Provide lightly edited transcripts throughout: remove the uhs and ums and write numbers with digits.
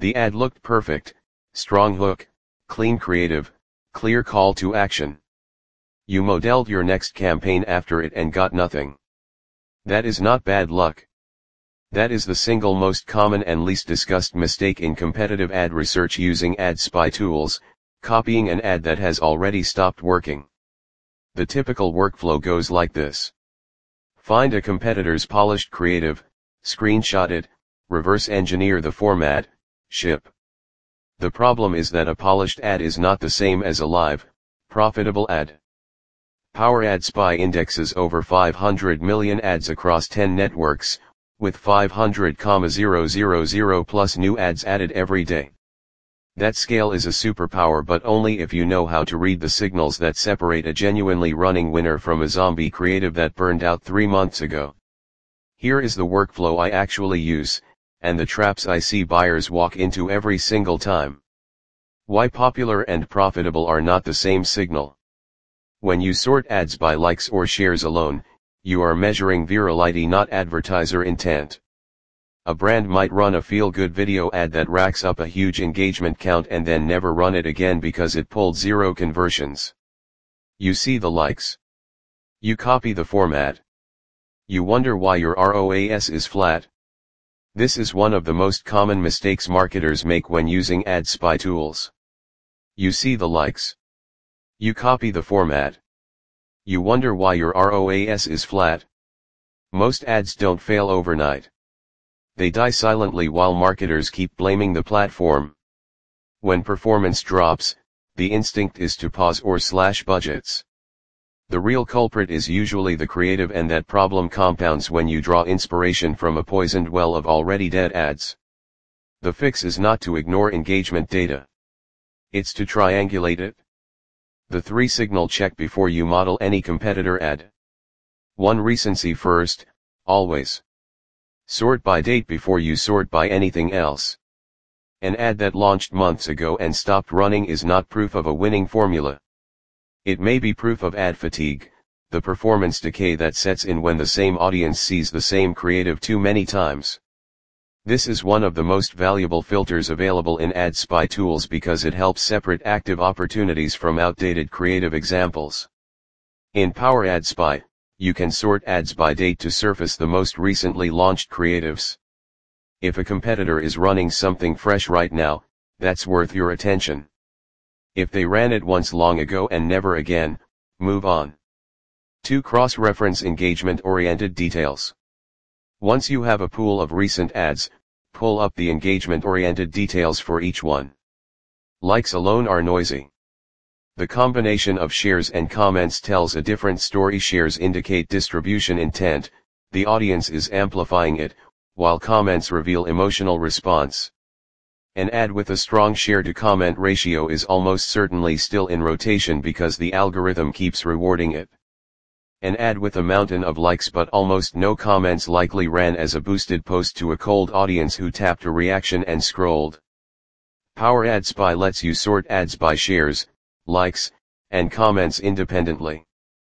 The ad looked perfect, strong hook, clean creative, clear call to action. You modeled your next campaign after it and got nothing. That is not bad luck. That is the single most common and least discussed mistake in competitive ad research using ad spy tools, copying an ad that has already stopped working. The typical workflow goes like this. Find a competitor's polished creative, screenshot it, reverse engineer the format, ship. The problem is that a polished ad is not the same as a live, profitable ad. Power Ad Spy indexes over 500 million ads across 10 networks, with 500,000 plus new ads added every day. That scale is a superpower, but only if you know how to read the signals that separate a genuinely running winner from a zombie creative that burned out 3 months ago. Here is the workflow I actually use, and the traps I see buyers walk into every single time. Why popular and profitable are not the same signal. When you sort ads by likes or shares alone, you are measuring virality, not advertiser intent. A brand might run a feel-good video ad that racks up a huge engagement count and then never run it again because it pulled 0 conversions. You see the likes. You copy the format. You wonder why your ROAS is flat. This is one of the most common mistakes marketers make when using ad spy tools. You see the likes. You copy the format. You wonder why your ROAS is flat. Most ads don't fail overnight. They die silently while marketers keep blaming the platform. When performance drops, the instinct is to pause or slash budgets. The real culprit is usually the creative, and that problem compounds when you draw inspiration from a poisoned well of already dead ads. The fix is not to ignore engagement data. It's to triangulate it. The 3 signal check before you model any competitor ad. 1. Recency first, always. Sort by date before you sort by anything else. An ad that launched months ago and stopped running is not proof of a winning formula. It may be proof of ad fatigue, the performance decay that sets in when the same audience sees the same creative too many times. This is one of the most valuable filters available in ad spy tools because it helps separate active opportunities from outdated creative examples. In Power Ad Spy, you can sort ads by date to surface the most recently launched creatives. If a competitor is running something fresh right now, that's worth your attention. If they ran it once long ago and never again, move on. 2. Cross-reference engagement-oriented details. Once you have a pool of recent ads, pull up the engagement-oriented details for each one. Likes alone are noisy. The combination of shares and comments tells a different story. Shares indicate distribution intent, the audience is amplifying it, while comments reveal emotional response. An ad with a strong share-to-comment ratio is almost certainly still in rotation because the algorithm keeps rewarding it. An ad with a mountain of likes but almost no comments likely ran as a boosted post to a cold audience who tapped a reaction and scrolled. Power Ad Spy lets you sort ads by shares, likes, and comments independently.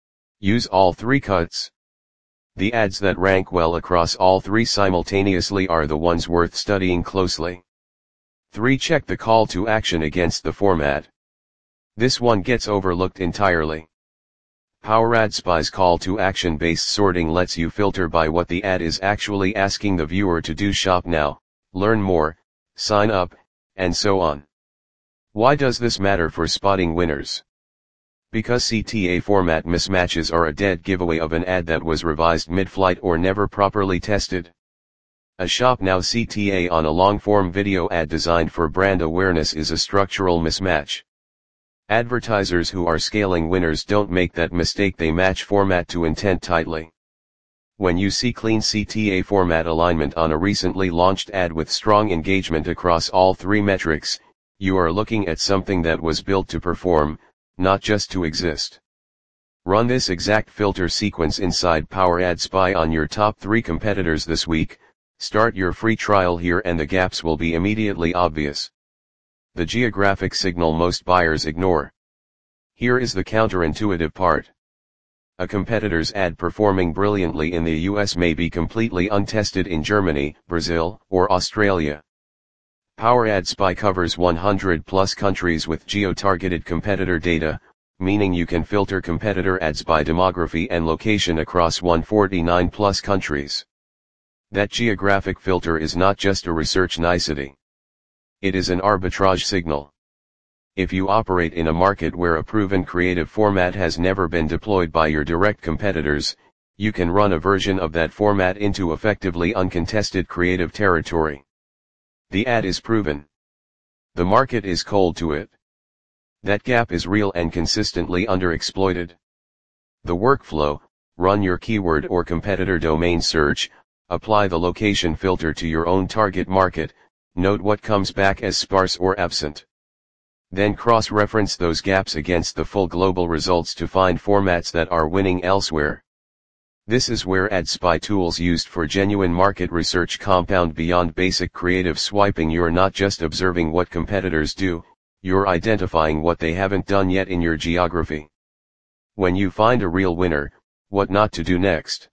Use all 3 cuts. The ads that rank well across all 3 simultaneously are the ones worth studying closely. 3. Check the call to action against the format. This one gets overlooked entirely. Power Ad Spy's call to action based sorting lets you filter by what the ad is actually asking the viewer to do: shop now, learn more, sign up, and so on. Why does this matter for spotting winners? Because CTA format mismatches are a dead giveaway of an ad that was revised mid-flight or never properly tested. A Shop Now CTA on a long-form video ad designed for brand awareness is a structural mismatch. Advertisers who are scaling winners don't make that mistake, they match format to intent tightly. When you see clean CTA format alignment on a recently launched ad with strong engagement across all 3 metrics, you are looking at something that was built to perform, not just to exist. Run this exact filter sequence inside Power Ad Spy on your top 3 competitors this week. Start your free trial here and the gaps will be immediately obvious. The geographic signal most buyers ignore. Here is the counterintuitive part. A competitor's ad performing brilliantly in the US may be completely untested in Germany, Brazil, or Australia. Power Ad Spy covers 100 plus countries with geo-targeted competitor data, meaning you can filter competitor ads by demography and location across 149 plus countries. That geographic filter is not just a research nicety. It is an arbitrage signal. If you operate in a market where a proven creative format has never been deployed by your direct competitors, you can run a version of that format into effectively uncontested creative territory. The ad is proven. The market is cold to it. That gap is real and consistently underexploited. The workflow: run your keyword or competitor domain search, apply the location filter to your own target market, note what comes back as sparse or absent. Then cross-reference those gaps against the full global results to find formats that are winning elsewhere. This is where ad spy tools used for genuine market research compound beyond basic creative swiping. You're not just observing what competitors do, you're identifying what they haven't done yet in your geography. When you find a real winner, what not to do next.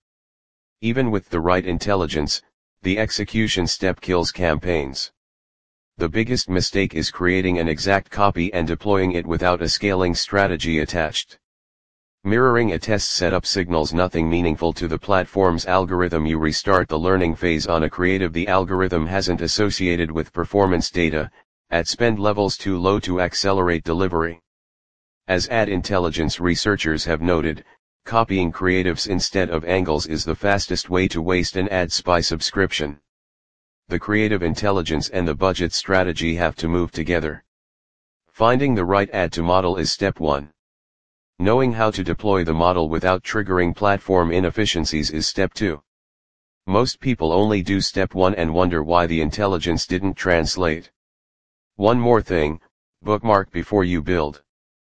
Even with the right intelligence, the execution step kills campaigns. The biggest mistake is creating an exact copy and deploying it without a scaling strategy attached. Mirroring a test setup signals nothing meaningful to the platform's algorithm. You restart the learning phase on a creative the algorithm hasn't associated with performance data, at spend levels too low to accelerate delivery. As ad intelligence researchers have noted, copying creatives instead of angles is the fastest way to waste an ad spy subscription. The creative intelligence and the budget strategy have to move together. Finding the right ad to model is step 1. Knowing how to deploy the model without triggering platform inefficiencies is step 2. Most people only do step 1 and wonder why the intelligence didn't translate. One more thing: bookmark before you build.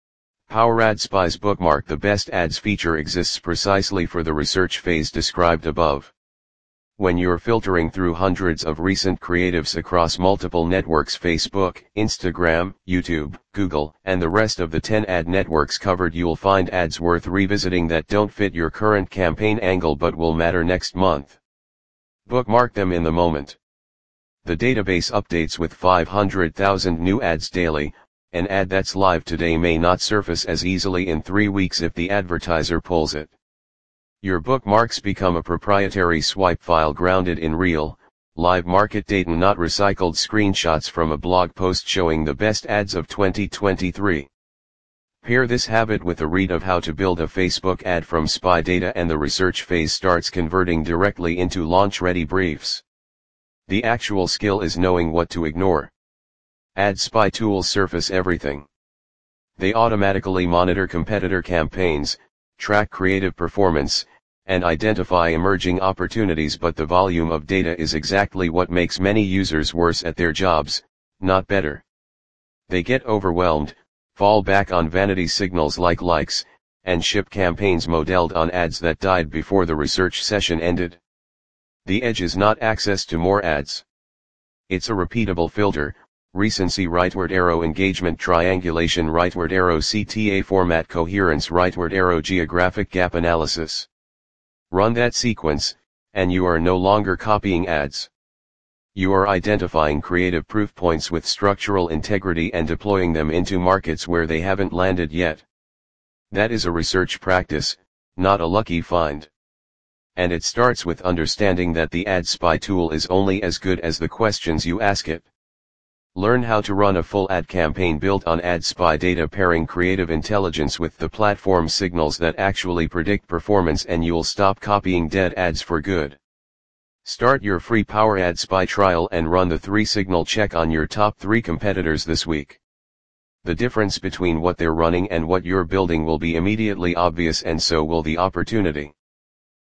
Power Ad Spy's Bookmark the Best Ads feature exists precisely for the research phase described above. When you're filtering through hundreds of recent creatives across multiple networks, Facebook, Instagram, YouTube, Google, and the rest of the 10 ad networks covered, you'll find ads worth revisiting that don't fit your current campaign angle but will matter next month. Bookmark them in the moment. The database updates with 500,000 new ads daily. An ad that's live today may not surface as easily in 3 weeks if the advertiser pulls it. Your bookmarks become a proprietary swipe file grounded in real, live market data, not recycled screenshots from a blog post showing the best ads of 2023. Pair this habit with a read of how to build a Facebook ad from spy data and the research phase starts converting directly into launch-ready briefs. The actual skill is knowing what to ignore. Ad spy tools surface everything. They automatically monitor competitor campaigns, track creative performance, and identify emerging opportunities, but the volume of data is exactly what makes many users worse at their jobs, not better. They get overwhelmed, fall back on vanity signals like likes, and ship campaigns modeled on ads that died before the research session ended. The edge is not access to more ads. It's a repeatable filter: recency rightward arrow, engagement triangulation rightward arrow, CTA format coherence rightward arrow, geographic gap analysis. Run that sequence, and you are no longer copying ads. You are identifying creative proof points with structural integrity and deploying them into markets where they haven't landed yet. That is a research practice, not a lucky find. And it starts with understanding that the ad spy tool is only as good as the questions you ask it. Learn how to run a full ad campaign built on ad spy data, pairing creative intelligence with the platform signals that actually predict performance, and you'll stop copying dead ads for good. Start your free Power Ad Spy trial and run the 3-signal check on your top 3 competitors this week. The difference between what they're running and what you're building will be immediately obvious, and so will the opportunity.